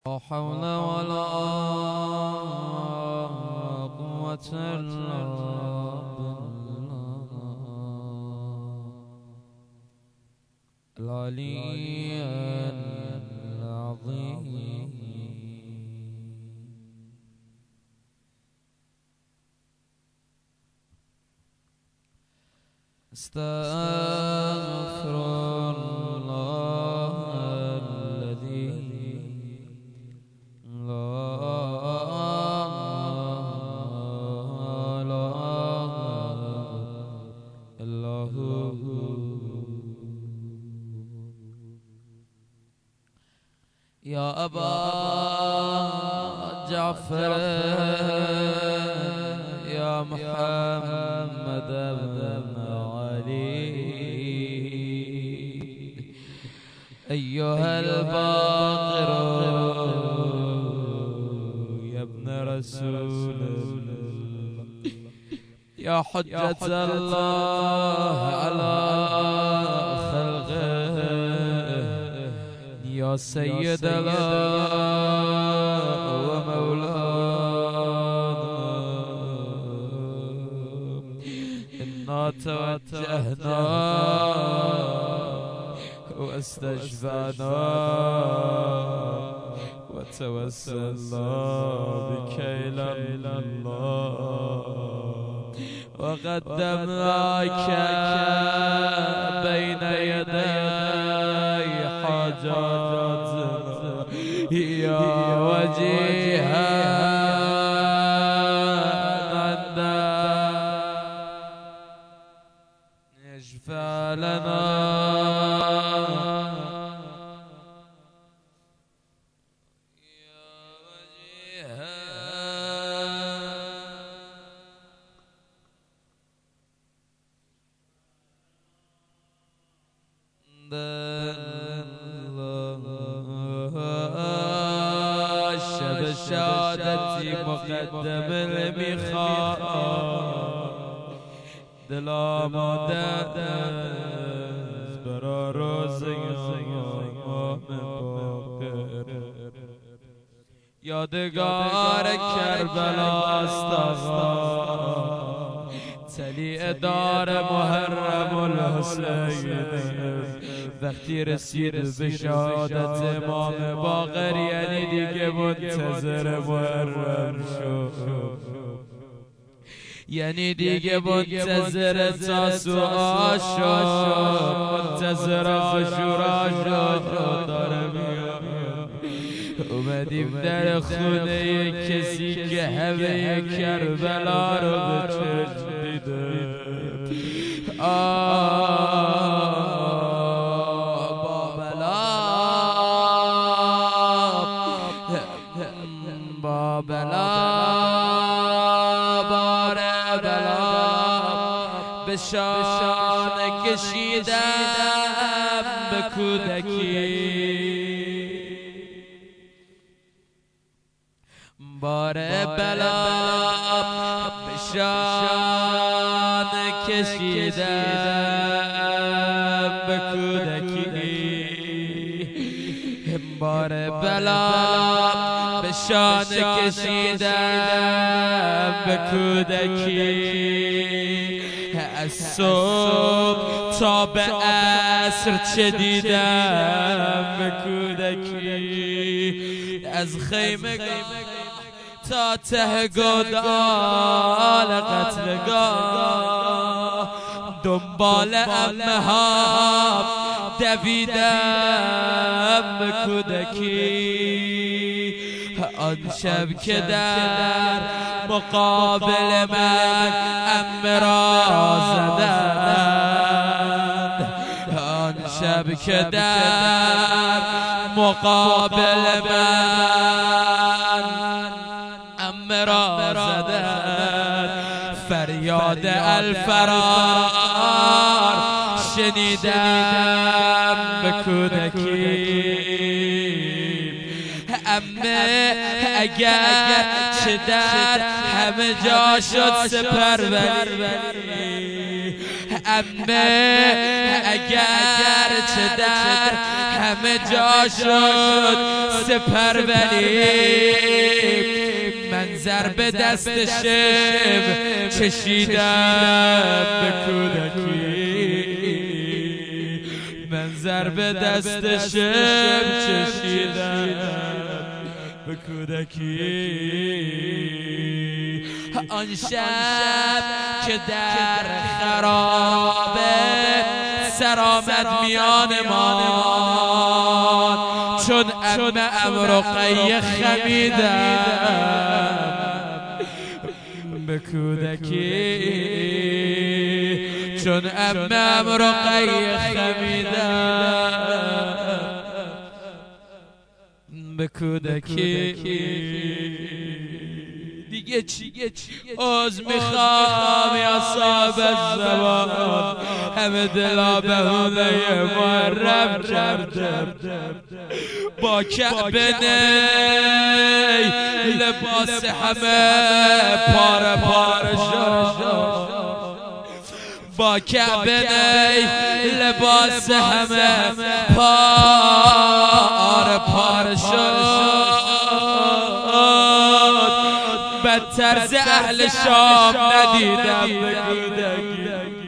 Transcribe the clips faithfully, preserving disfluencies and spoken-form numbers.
لا حول ولا قوة إلا بالله العلي العظيم. استغفر الله الذي يا أبا جعفر يا محمد بن علي أيها الباقر يا ابن رسول الله يا حجة الله على خلقه يا سيدنا ومولانا إنا توجهنا واستشفعنا وتوسلنا بك إلى الله وقدمناك بين يدي حاجاتنا يا وجيها اشفع لنا شب شادتی مقدم المخاء دل آماده برا روز امام باقر یادگار کربلاست آقا طلیع دار محرم الحسین وقتی رسید به شهادت امام باقر یعنی دیگه منتظر محرم شد، یعنی دیگه منتظر تاسوعا شد، منتظر عاشورا شد. داره میاد اومدیم در خونه کسی که همه کربلا رو به چشم دیده. به شان کشیدم به کودکی بار بلا به شان کشیدم به کودکی بار بلا به شان کشیدم به کودکی از صبح تا به عصر چه دیدم به کودکی از خیمه تا ته گودال قتلگاه دنبال عمه ها دویدم به کودکی آن شب که در مقابل من عمه را زدند، آن شب که در مقابل من عمه را زدند فریاد الفرار شنیدم به کودکی. عمه اگر چه در همه جا شد سپروری، امه اگر چه در همه جا شد سپر ولی من ضرب دست شب چشیدم به کودکی من ضرب دست شب چشیدم به کودکی آن شب که در خرابه سر آمد میان ما چون عمه ام رقیه خمیدم به کودکی چون عمه ام رقیه خمیدم به کودکی دیگه چی عذر میخوام یا صاحب الزمان همه دلا بهونه محرم کردم با کعبه نی لباس همه پاره پاره شد با کعبه نی لباس همه پاره پاره شد بدتر ز اهل شام ندیدم به کودکی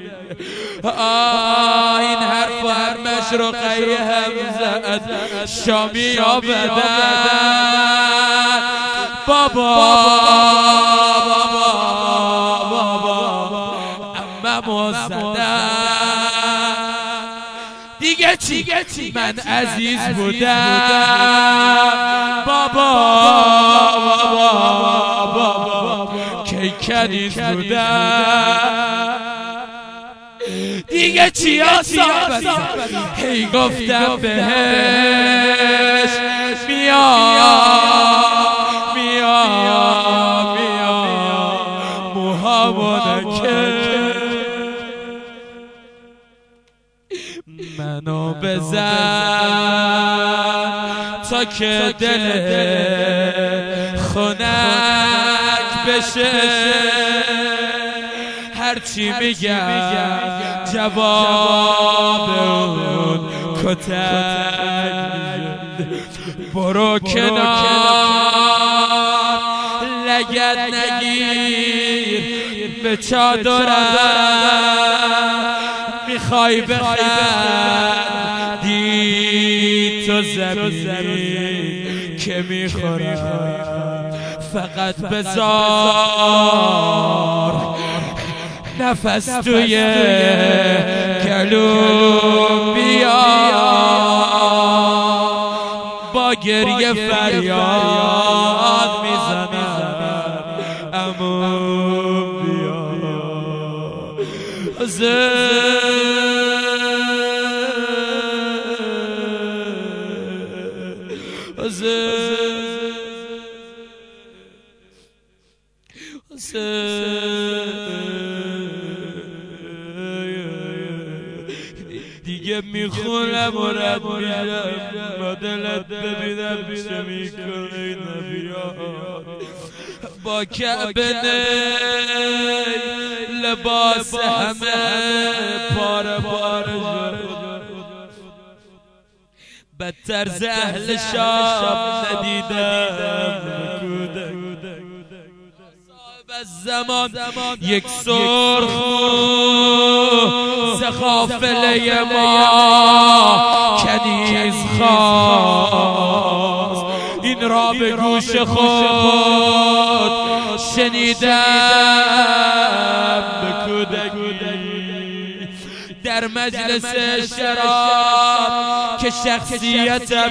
آه این حرف و همش رقیه هم زد شامی یا بدن بابا بابا بابا اممو زدن دیگه چی من عزیز بودم بابا بابا کی کنیز بودم دیگه چی آسابت هی گفتم بهش میا میا میا موهامو نکن منو بزن تا که دل خنک بشه هرچی میگم جواب اون کتک برو کنار لگد نگیر به چادرم میخوای بخندی تو زمین که میخورم فقط بذار نفس توی گلوم بیاد با گریه فریاد میزنم عمو بیاد دیگه میخونم و رد میدم با دلت ببینم چه میکنه این نبیاد با کعبه لباس همه پاره پاره شد بدتر ز اهل شام ندیدم زمان یک سرخ ز قافله ما کنیز خواست این را به گوش خود شنیدم به کودکی در مجلس شراب که شخصیتم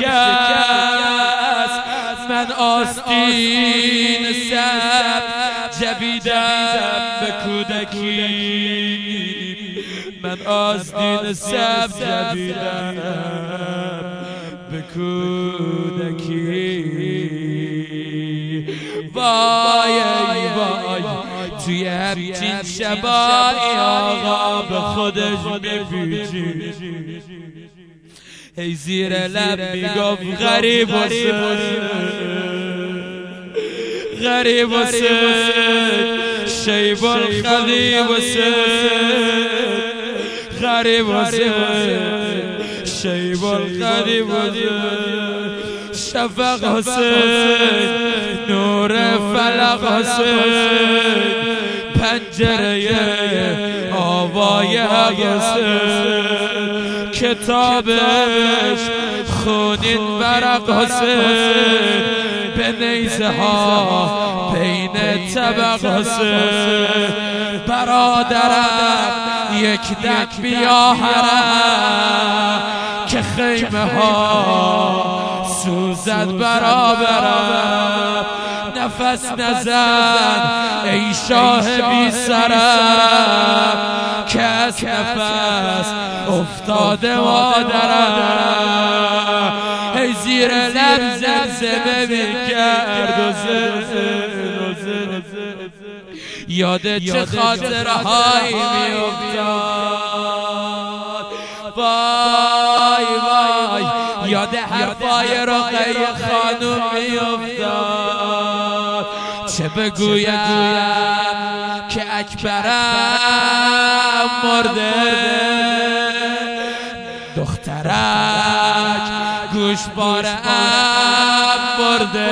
شکست من آستین سب جبیدم به کودکی من آستین سب جبیدم به کودکی وای وای توی همچین شبایی آقا به خودش میپیچید ای زیر لب میگفت غریب و سد غریب و سد شیب الخدیب حسین غریب حسین شیب الخدیب حسین شفق حسین نور فلق حسین پنجره آوای حسین کتابش خونین ورق حسین به نیزه ها بین طبق حسین برادرم یک دک بیا حرم که خیمه ها سوزد برابرم نفس نزن ای شاه بی سرم که از نفس افتاده مادرم ای زیر لب زمزمه میکرد و زمزمه یاد چه خاطرهایی میافتاد وای وای یاد حرفای رقیه خانم میافتاد چه بگویم که اکبرم مرده دخترک گوشوارم برده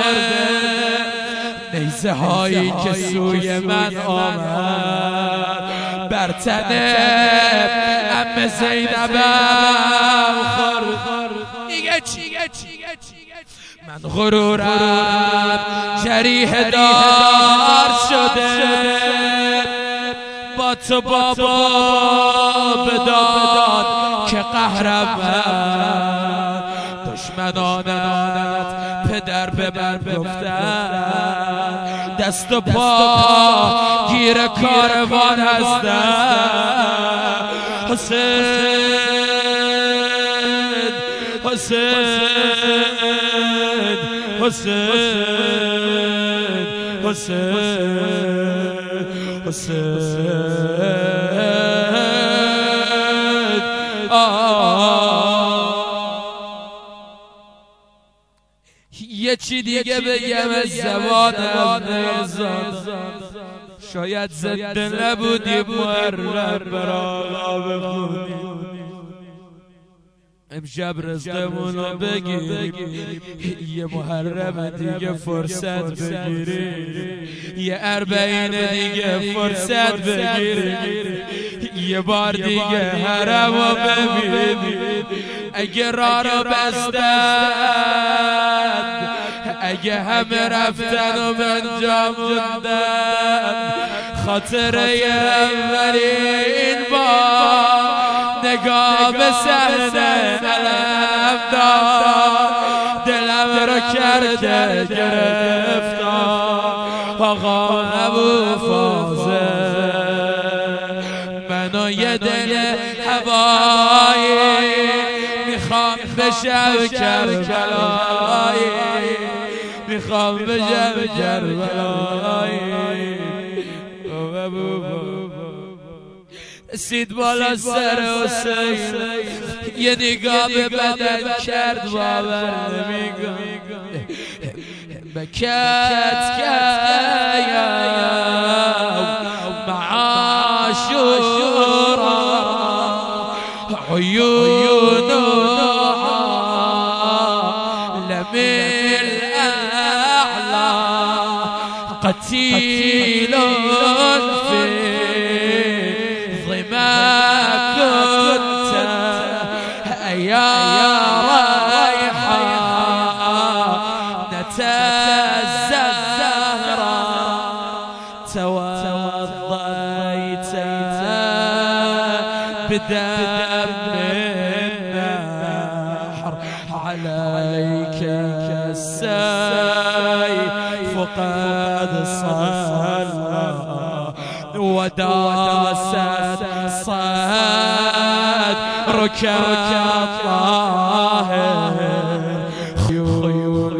نیزه هایی که سوی من آمد بر تن عمه زینبم خور دیگه چی من غرورم جریح دار شده با تو بابا بداد که قهرم دشمنانت پدر به من گفتن دست و پا گیر کاروان هستن حسین حسین حسین حسین حسین یه چی دیگه بگم از زبانم نیزاد شاید زنده نبودی محرم برا بخونی امشب رزقمونو بگیر یه محرم دیگه فرصت بگیری یه اربعین دیگه فرصت بگیری یه بار دیگه حرمو ببینی اگه راه رو بستن اگه همه رفتن و من جا موندن خاطره اولین بار نگاه به صحنه علم دار دلم رو کرده گرفتار آقا ابو فاضل منو یه دل هوایی میخوام بشم کربلایی میخوام بشم کربلایی رسید بالا سر حسین یه نگاه به بدن کرد باور نمیگم بکت کیا معاشورا عیونها لمن اعلا قتیل فی بدم النحر عليك السيف قد صلى وداست صدرك الطاهر خيول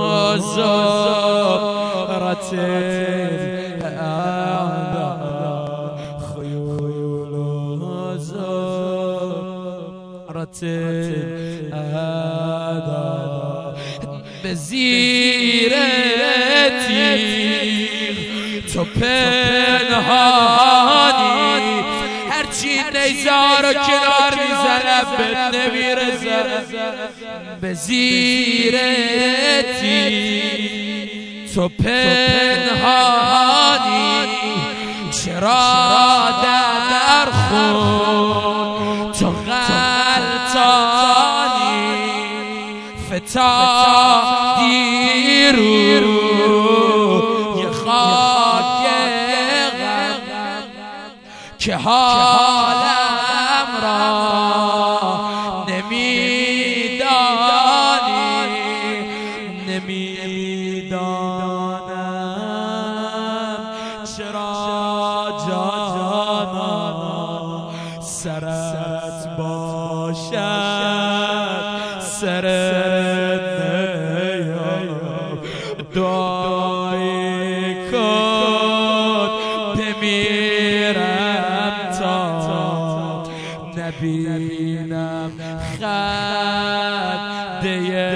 زهرة به زیر تیغ تو پنهانی هرچی نیزار و کنار میزنه بهت نمیرسه به زیرتی تو پنهانی چرا در خون تو غلطانی فتادی رو یه خاک غم که حالم را نمیدانی نمیدانم چرا جانا سرت باشد سرت نیام دعای کن بمیرم تا نبینم خنده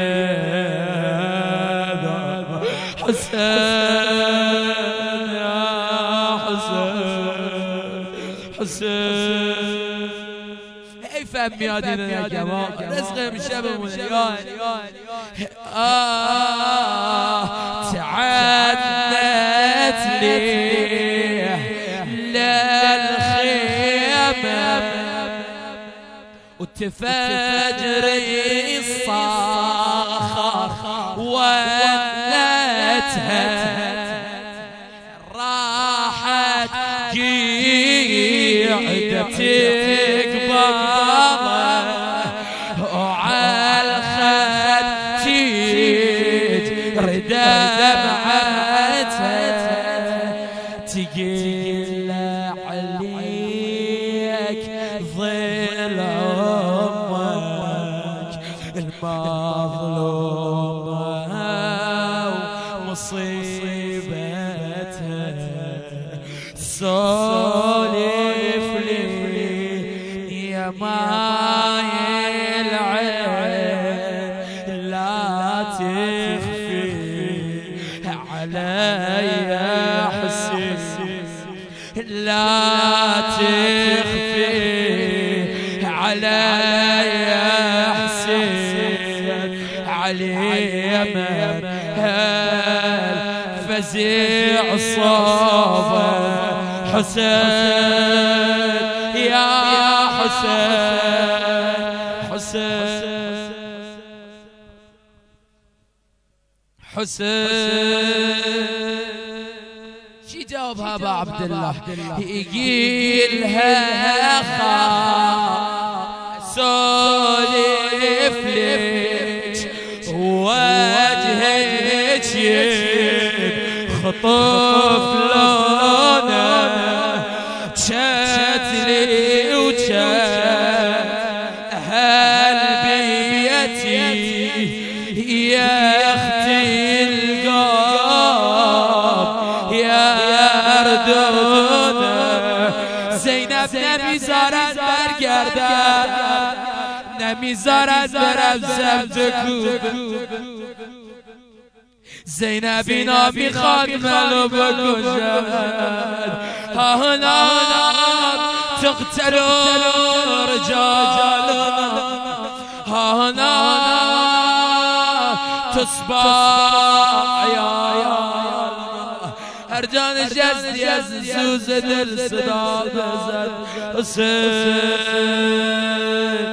حسین یا حسین حسین حیفم میاد اینو نگم رزق میشه بمونه تعنت لي للخيمة وتفجري الصاخة ولتها راحت قيعدتك بابا وعلى الخد تريد دمعتها تقل عليك ظل امك المظلومة ومصيبتها سولف لي يا ماي العين لا تخفي علي حسين لا تخفي علي حسين علي من فزيع صوبه حسين يا حسين حسين حسين شي جاوبها ابو عبد الله يقيلها خا سولف لك وجهك خطف لونه شتلي وشت اهل بيتي يا اختي القلب يا اردونه زينب نمیذارد برگردم نمیذارد برم زمزکو زینب اینا میخواد منو بکشد حالا تقتل رجالنا حالا تصبح عيالنا هر جا نشستی از سوز دل صدا بزن حسین